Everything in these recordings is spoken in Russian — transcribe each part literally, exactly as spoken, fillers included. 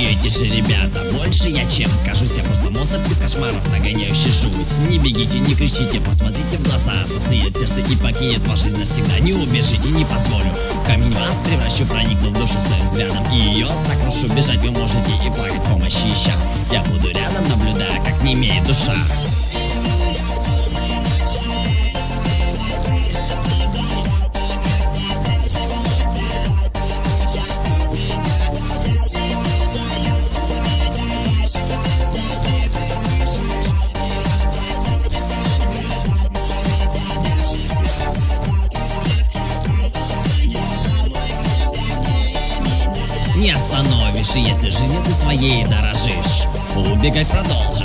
Смеетесь же, ребята, больше я чем кажусь, я просто монстр из кошмаров, нагоняющий жуть. Не бегите, не кричите, посмотрите в глаза, сострит сердце и покинет вашу жизнь навсегда. Не убежите, не позволю, в камень вас превращу, проникну в душу своим взглядом и ее сокрушу. Бежать вы можете и плакать помощи ища, я буду рядом, наблюдая, как не имеет душа. Не остановишь, и если жизнью ты своей дорожишь, убегать продолжишь.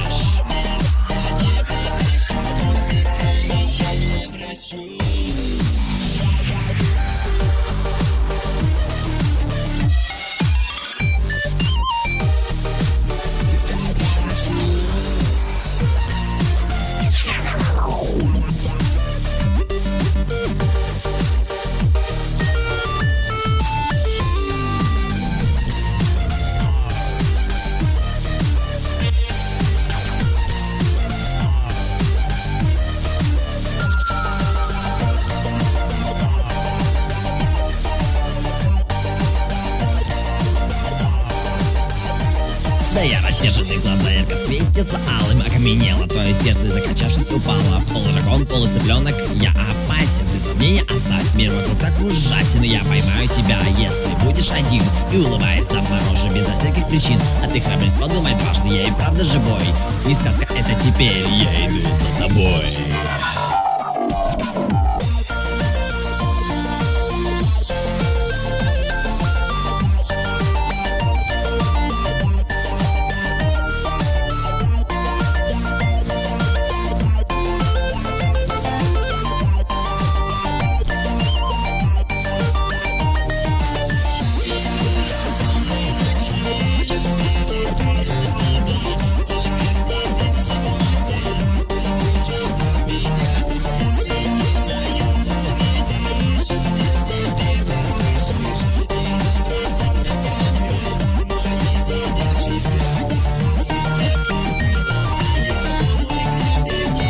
Да я рассерженный, глаза ярко светятся алым, окаменело твое сердце, закачавшись, упало. Полудракон, полуцыпленок, я опасен, за сомнения оставь, мир вокруг так ужасен, и я поймаю тебя, если будешь один. И улыбаясь обморожу, безо всяких причин, а ты храбрец, подумай дважды, я и правда живой. Не сказка, это теперь я иду за тобой.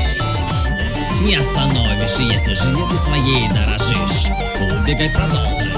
Не остановишь, и если жизнью ты своей дорожишь, убегать продолжишь.